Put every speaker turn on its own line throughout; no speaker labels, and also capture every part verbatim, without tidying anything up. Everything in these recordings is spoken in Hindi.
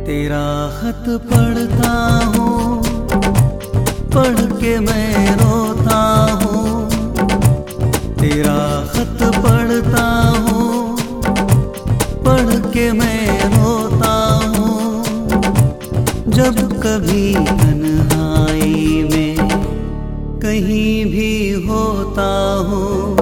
तेरा खत पढ़ता हूँ, पढ़ के मैं रोता हूँ। तेरा खत पढ़ता हूँ, पढ़ के मैं रोता हूँ। जब कभी तन्हाई में कहीं भी होता हूँ,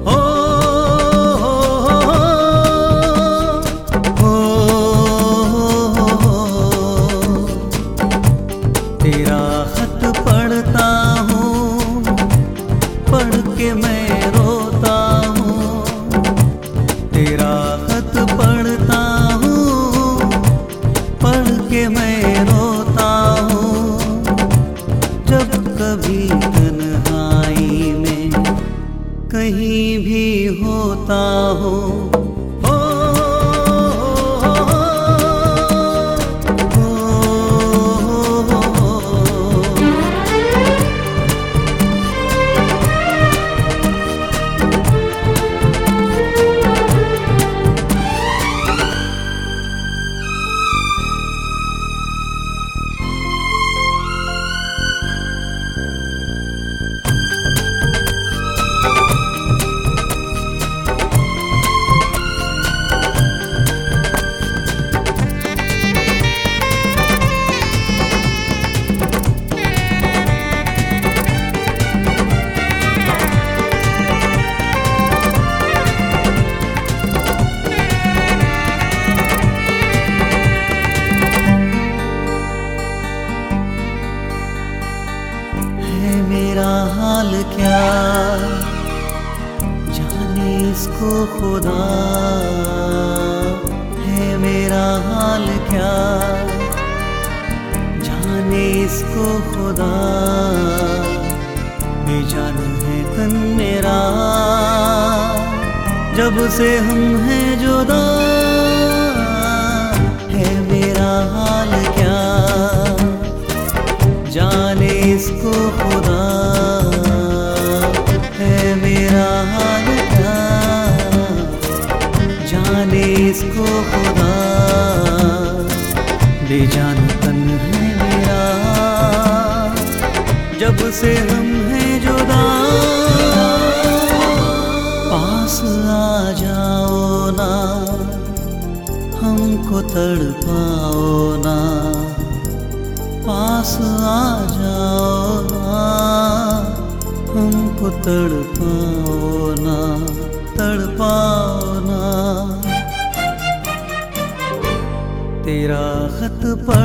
तेरा खत पढ़ता हूँ, पढ़ के मैं रोता हूँ। तेरा खत पढ़ता हूँ, पढ़ के मैं रोता हूँ। जब कभी तन्हाई में कहीं भी होता हूँ, मेरा हाल क्या जाने इसको खुदा है। मेरा हाल क्या जाने इसको खुदा। बेजान है तन मेरा जब से हम हैं जुदा। है मेरा हाल क्या जाने इसको खुदा। है मेरा हाल क्या जाने इसको खुदा। बेजान तन है मेरा जब से हम हैं जुदा। पास आ जाओ ना हमको तड़पाओ ना। पास आ जाओ ना हमको तड़पाओ ना, तड़पाओ ना। तेरा खत पढ़